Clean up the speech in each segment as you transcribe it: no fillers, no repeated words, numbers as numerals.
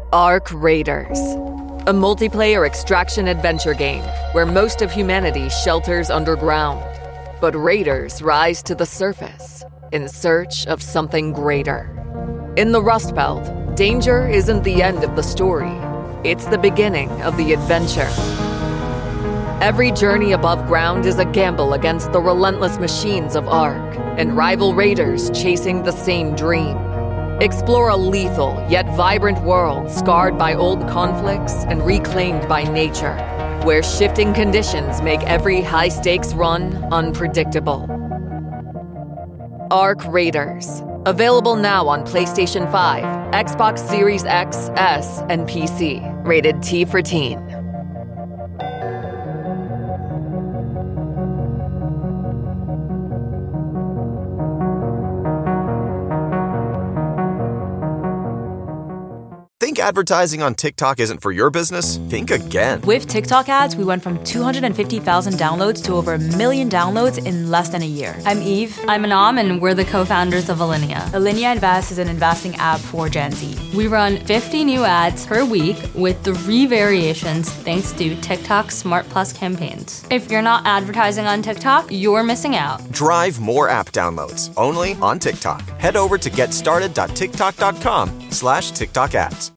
Ark Raiders, a multiplayer extraction adventure game where most of humanity shelters underground, but raiders rise to the surface in search of something greater. In the Rust Belt, danger isn't the end of the story. It's the beginning of the adventure. Every journey above ground is a gamble against the relentless machines of Ark and rival raiders chasing the same dream. Explore a lethal yet vibrant world scarred by old conflicts and reclaimed by nature, where shifting conditions make every high-stakes run unpredictable. Ark Raiders. Available now on PlayStation 5, Xbox Series X, S, and PC. Rated T for Teen. Think advertising on TikTok isn't for your business? Think again. With TikTok ads, we went from 250,000 downloads to over 1 million downloads in less than a year. I'm Eve. I'm Anam, and we're the co-founders of Alinea. Alinea Invest is an investing app for Gen Z. We run 50 new ads per week with 3 variations thanks to TikTok Smart Plus campaigns. If you're not advertising on TikTok, you're missing out. Drive more app downloads only on TikTok. Head over to getstarted.tiktok.com/TikTok ads.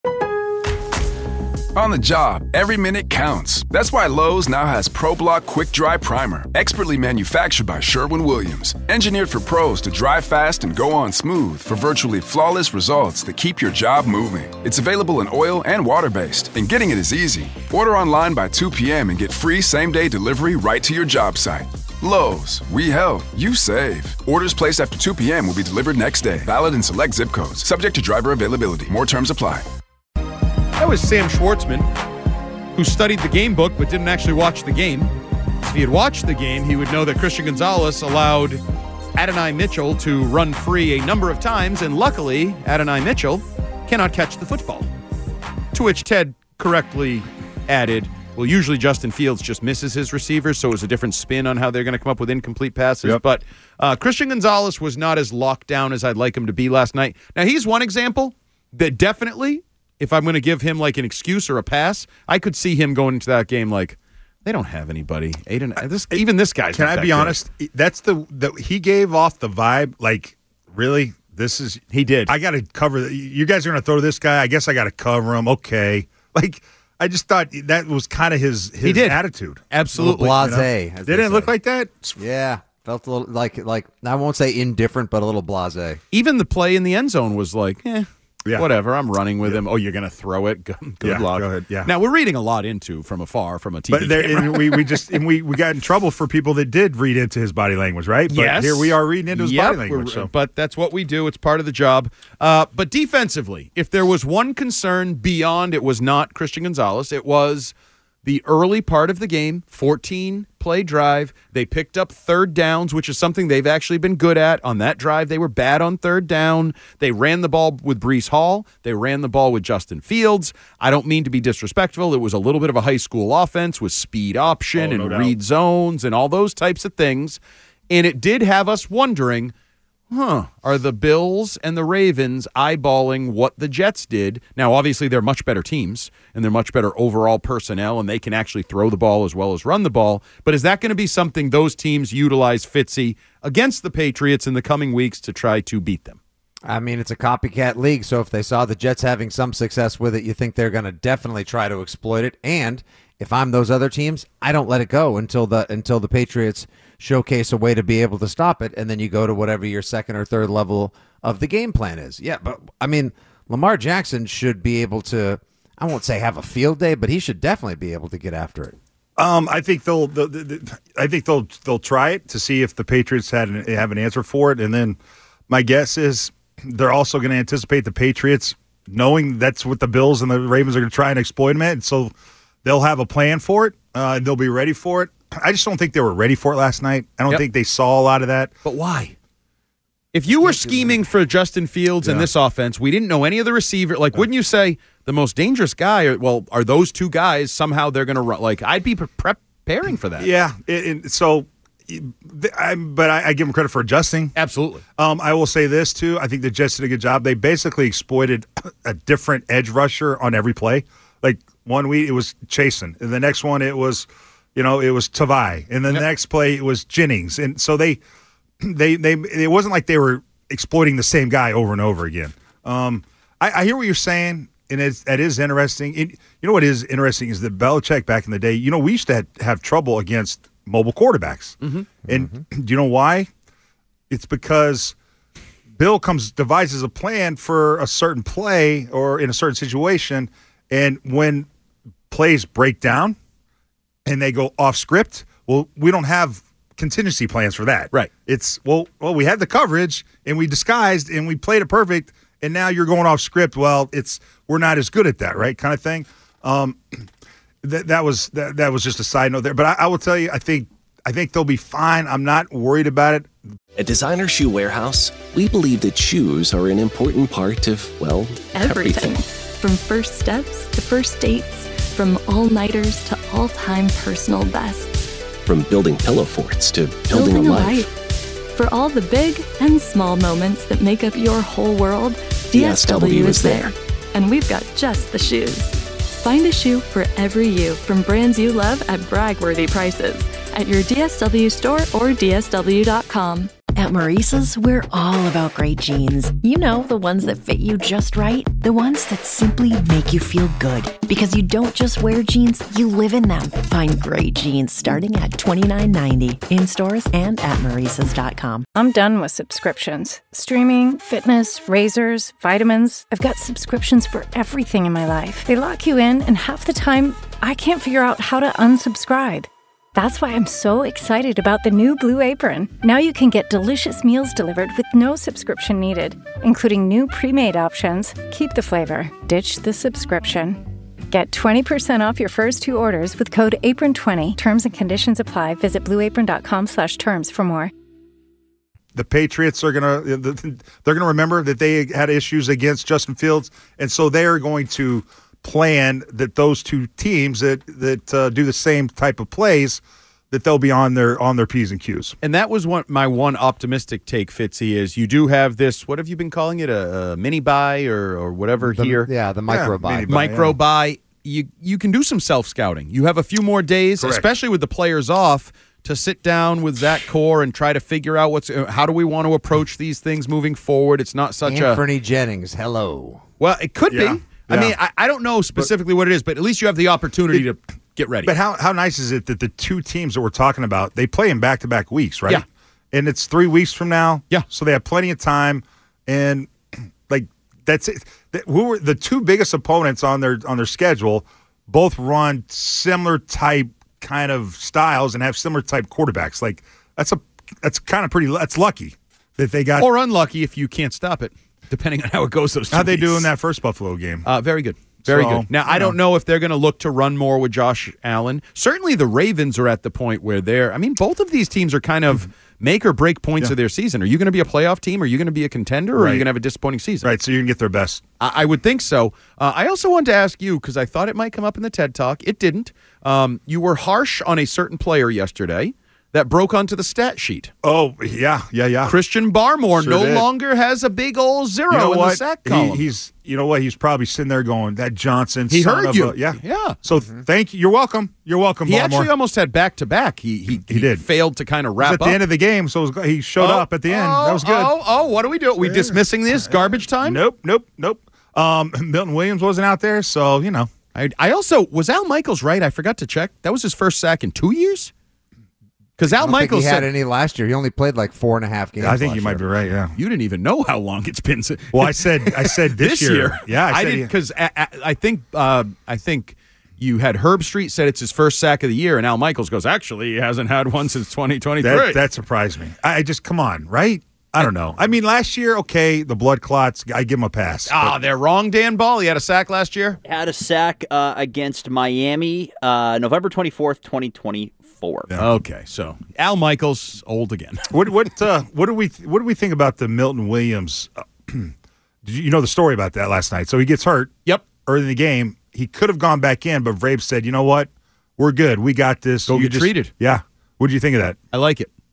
On the job, every minute counts. That's why Lowe's now has ProBlock Quick Dry Primer, expertly manufactured by Sherwin-Williams. Engineered for pros to dry fast and go on smooth for virtually flawless results that keep your job moving. It's available in oil and water-based, and getting it is easy. Order online by 2 p.m. and get free same-day delivery right to your job site. Lowe's, we help, you save. Orders placed after 2 p.m. will be delivered next day. Valid in select zip codes. Subject to driver availability. More terms apply. That was Sam Schwartzman, who studied the game book but didn't actually watch the game. If he had watched the game, he would know that Christian Gonzalez allowed Adonai Mitchell to run free a number of times, and luckily, Adonai Mitchell cannot catch the football. To which Ted correctly added, well, usually Justin Fields just misses his receivers, so it was a different spin on how they're going to come up with incomplete passes. Yep. But Christian Gonzalez was not as locked down as I'd like him to be last night. Now, he's one example that definitely, if I'm going to give him like an excuse or a pass, I could see him going into that game like, they don't have anybody. Even this guy's Can not I be honest? That's he gave off the vibe like, really? He did. I got to cover. You guys are going to throw this guy. I guess I got to cover him. Okay. Like, I just thought that was kind of his attitude. Absolutely. Blasé. Didn't it look like that? Yeah. Felt a little like I won't say indifferent, but a little blasé. Even the play in the end zone was like, whatever, I'm running with him. Oh, you're going to throw it? Good luck. Go ahead. Yeah. Now, we're reading a lot into from afar from a TV but camera. we got in trouble for people that did read into his body language, right? But yes. Here we are reading into his body language. But that's what we do. It's part of the job. But defensively, if there was one concern beyond, it was not Christian Gonzalez. It was the early part of the game, 14-play drive. They picked up third downs, which is something they've actually been good at. On that drive, they were bad on third down. They ran the ball with Breece Hall. They ran the ball with Justin Fields. I don't mean to be disrespectful. It was a little bit of a high school offense with speed option and read zones and all those types of things. And it did have us wondering, are the Bills and the Ravens eyeballing what the Jets did? Now, obviously, they're much better teams, and they're much better overall personnel, and they can actually throw the ball as well as run the ball. But is that going to be something those teams utilize Fitzy against the Patriots in the coming weeks to try to beat them? I mean, it's a copycat league, so if they saw the Jets having some success with it, you think they're going to definitely try to exploit it. And if I'm those other teams, I don't let it go until the Patriots showcase a way to be able to stop it, and then you go to whatever your second or third level of the game plan is. Yeah, but I mean, Lamar Jackson should be able to, I won't say have a field day, but he should definitely be able to get after it. I think they'll try it to see if the Patriots have an answer for it, and then my guess is they're also going to anticipate the Patriots knowing that's what the Bills and the Ravens are going to try and exploit them at, and so they'll have a plan for it. They'll be ready for it. I just don't think they were ready for it last night. I don't think they saw a lot of that. But why? If you were scheming for Justin Fields in this offense, we didn't know any of the receiver. Like, wouldn't you say the most dangerous guy, are those two guys, somehow they're going to run? Like, I'd be preparing for that. Yeah. So But I give them credit for adjusting. Absolutely. I will say this, too. I think the Jets did a good job. They basically exploited a different edge rusher on every play. Like, one week, it was Chasen. And the next one, it was Tavai. And then the next play, it was Jennings. And so it wasn't like they were exploiting the same guy over and over again. I hear what you're saying, and that is interesting. You know what is interesting is that Belichick back in the day, we used to have trouble against mobile quarterbacks. Mm-hmm. And do you know why? It's because Bill devises a plan for a certain play or in a certain situation, and when plays break down and they go off script, well, we don't have contingency plans for that. Right. It's, we had the coverage, and we disguised, and we played it perfect, and now you're going off script. Well, we're not as good at that, right? Kind of thing. That was just a side note there. But I will tell you, I think they'll be fine. I'm not worried about it. At Designer Shoe Warehouse, we believe that shoes are an important part of, everything. From first steps to first dates, from all-nighters to all-time personal bests. From building pillow forts to building a life. For all the big and small moments that make up your whole world, DSW is there. And we've got just the shoes. Find a shoe for every you from brands you love at brag-worthy prices at your DSW store or DSW.com. At Maurice's, we're all about great jeans. You know, the ones that fit you just right. The ones that simply make you feel good. Because you don't just wear jeans, you live in them. Find great jeans starting at $29.90 in stores and at Maurice's.com. I'm done with subscriptions. Streaming, fitness, razors, vitamins. I've got subscriptions for everything in my life. They lock you in, and half the time, I can't figure out how to unsubscribe. That's why I'm so excited about the new Blue Apron. Now you can get delicious meals delivered with no subscription needed, including new pre-made options. Keep the flavor, ditch the subscription. Get 20% off your first 2 orders with code APRON20. Terms and conditions apply. Visit blueapron.com/terms for more. The Patriots are they're gonna remember that they had issues against Justin Fields, and so they are going to plan that those two teams that do the same type of plays, that they'll be on their P's and Q's. And that was my one optimistic take, Fitzy, is you do have this, what have you been calling it, a mini buy or whatever here? Yeah, the micro buy. Micro buy. You can do some self-scouting. You have a few more days, Correct. especially with the players off, to sit down with Zach Core and try to figure out how do we want to approach these things moving forward. It's not such Anthony Jennings, hello. Well, it could Yeah. be. I mean, I don't know specifically what it is, but at least you have the opportunity to get ready. But how nice is it that the two teams that we're talking about, they play in back-to-back weeks, right? Yeah. And it's 3 weeks from now. Yeah. So they have plenty of time, and that's it. Who were the two biggest opponents on their schedule? Both run similar type kind of styles and have similar type quarterbacks. That's kind of pretty. That's lucky that they got, or unlucky if you can't stop it, depending on how it goes. How'd they do in that first Buffalo game? Very good. Very good. Now, I don't know if they're going to look to run more with Josh Allen. Certainly the Ravens are at the point where both of these teams are kind of make or break points of their season. Are you going to be a playoff team? Are you going to be a contender? Or are you going to have a disappointing season? Right, so you can get their best. I would think so. I also wanted to ask you, because I thought it might come up in the TED Talk. It didn't. You were harsh on a certain player yesterday that broke onto the stat sheet. Oh, yeah. Christian Barmore Sure no did. longer has a big old zero in the sack column. He's probably sitting there going, that Johnson. He son heard of you. a-" yeah. Yeah. So thank you. You're welcome. You're welcome, He Barmore. actually almost had back-to-back. He did. Failed to kind of It was wrap at the up. end of the game, so he showed up at the end. That was good. What do we do? Are we dismissing this? Garbage time? Nope. Milton Williams wasn't out there, so, I also, was Al Michaels right? I forgot to check. That was his first sack in 2 years? Because Al Michaels he said had any last year. He only played like 4.5 games. I think you last might year. be right, yeah. You didn't even know how long it's been. Well, I said this year. Yeah, I did, because I think you had Herb Street said it's his first sack of the year, and Al Michaels goes, actually, he hasn't had one since 2023. That surprised me. I just, come on, right? I don't know. I mean, last year, okay, the blood clots, I give him a pass. They're wrong, Dan Ball. He had a sack last year? Had a sack against Miami November 24th, 2024. Yeah. Okay, so Al Michaels, old again. What do we think about the Milton Williams? Did you know the story about that last night? So he gets hurt. Yep. Early in the game, he could have gone back in, but Vrabel said, "You know what? We're good. We got this. Go get treated." Yeah. What do you think of that? I like it.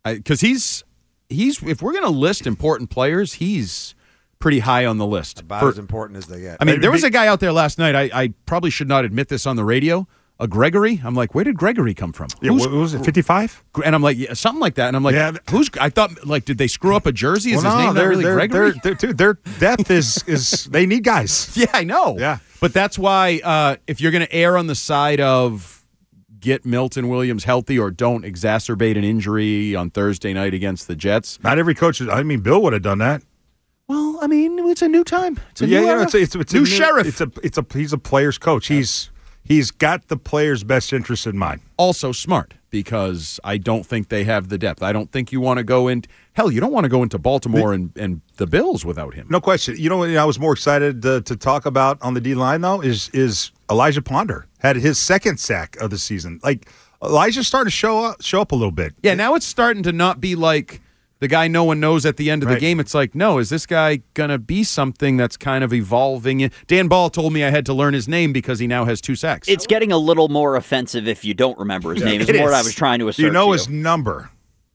Because he's if we're going to list important players, he's pretty high on the list. About as important as they get. I mean, there was a guy out there last night. I probably should not admit this on the radio. A Gregory. I'm like, where did Gregory come from? Yeah, what was it, 55? And I'm like, yeah, something like that. And I'm like, who's? I thought, like, did they screw up a jersey? Is his name not really Gregory? Their depth is they need guys. Yeah, I know. Yeah, but that's why if you're going to err on the side of get Milton Williams healthy or don't exacerbate an injury on Thursday night against the Jets. Not every coach. I mean, Bill would have done that. Well, I mean, it's a new time. It's a new era. It's a new sheriff. He's a player's coach. He's got the player's best interest in mind. Also smart, because I don't think they have the depth. I don't think you want to go in. Hell, you don't want to go into Baltimore and the Bills without him. No question. You know what I was more excited to talk about on the D-line, though, is Elijah Ponder. Had his second sack of the season. Like, Elijah's starting to show up a little bit. Yeah, now it's starting to not be like the guy no one knows at the end of the game. It's like, no, is this guy going to be something that's kind of evolving? Dan Ball told me I had to learn his name because he now has 2 sacks. It's getting a little more offensive if you don't remember his name. It's more what I was trying to assert. You know his number.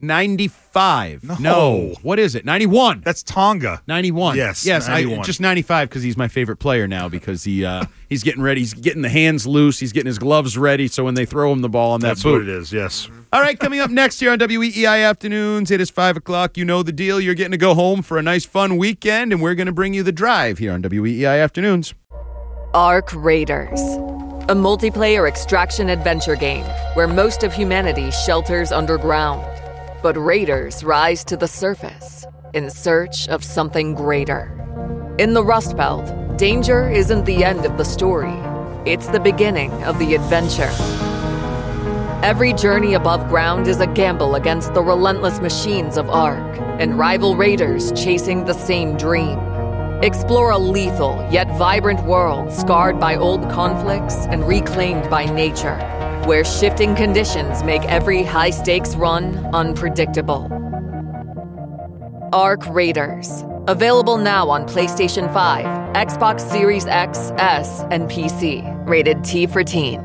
95. No. What is it? 91. That's Tonga. 91. Yes. 91. Just 95 because he's my favorite player now because he's getting ready. He's getting the hands loose. He's getting his gloves ready. So when they throw him the ball on that That's boot. what it is, yes. All right, coming up next here on WEEI Afternoons, it is 5 o'clock. You know the deal. You're getting to go home for a nice, fun weekend, and we're going to bring you the drive here on WEEI Afternoons. Ark Raiders, a multiplayer extraction adventure game where most of humanity shelters underground. But raiders rise to the surface in search of something greater. In the Rust Belt, danger isn't the end of the story. It's the beginning of the adventure. Every journey above ground is a gamble against the relentless machines of Ark and rival raiders chasing the same dream. Explore a lethal yet vibrant world scarred by old conflicts and reclaimed by nature, where shifting conditions make every high-stakes run unpredictable. Ark Raiders. Available now on PlayStation 5, Xbox Series X, S, and PC. Rated T for Teen.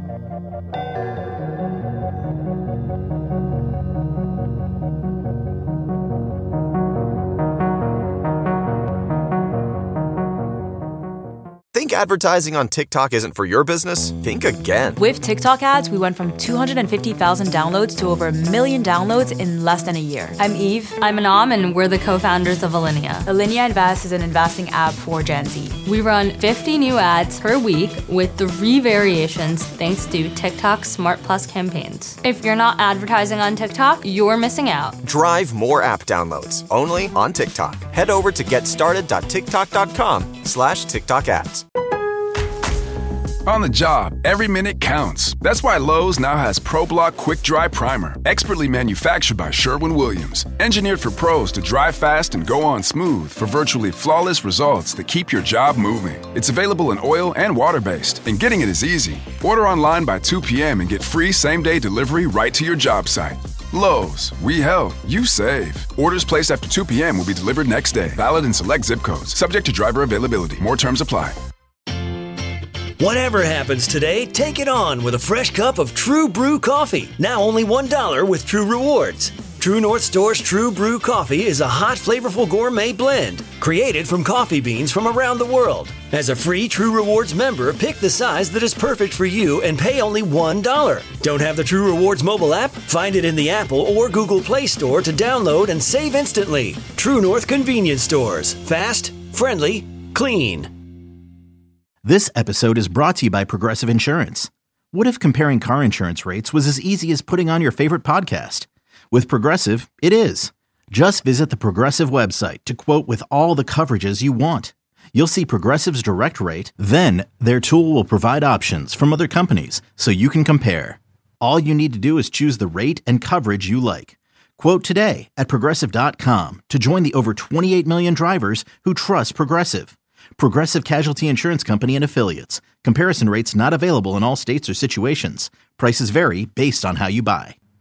Think advertising on TikTok isn't for your business? Think again. With TikTok ads, we went from 250,000 downloads to over 1 million downloads in less than a year. I'm Eve. I'm Anam, and we're the co-founders of Alinea. Alinea Invest is an investing app for Gen Z. We run 50 new ads per week with 3 variations thanks to TikTok Smart Plus campaigns. If you're not advertising on TikTok, you're missing out. Drive more app downloads only on TikTok. Head over to getstarted.tiktok.com/TikTok ads. On the job, every minute counts. That's why Lowe's now has ProBlock Quick Dry Primer, expertly manufactured by Sherwin-Williams. Engineered for pros to dry fast and go on smooth for virtually flawless results that keep your job moving. It's available in oil and water-based, and getting it is easy. Order online by 2 p.m. and get free same-day delivery right to your job site. Lowe's, we help, you save. Orders placed after 2 p.m. will be delivered next day. Valid in select zip codes. Subject to driver availability. More terms apply. Whatever happens today, take it on with a fresh cup of True Brew coffee. Now only $1 with True Rewards. True North Store's True Brew coffee is a hot, flavorful gourmet blend created from coffee beans from around the world. As a free True Rewards member, pick the size that is perfect for you and pay only $1. Don't have the True Rewards mobile app? Find it in the Apple or Google Play Store to download and save instantly. True North Convenience Stores. Fast, friendly, clean. This episode is brought to you by Progressive Insurance. What if comparing car insurance rates was as easy as putting on your favorite podcast? With Progressive, it is. Just visit the Progressive website to quote with all the coverages you want. You'll see Progressive's direct rate, then their tool will provide options from other companies so you can compare. All you need to do is choose the rate and coverage you like. Quote today at Progressive.com to join the over 28 million drivers who trust Progressive. Progressive Casualty Insurance Company and Affiliates. Comparison rates not available in all states or situations. Prices vary based on how you buy.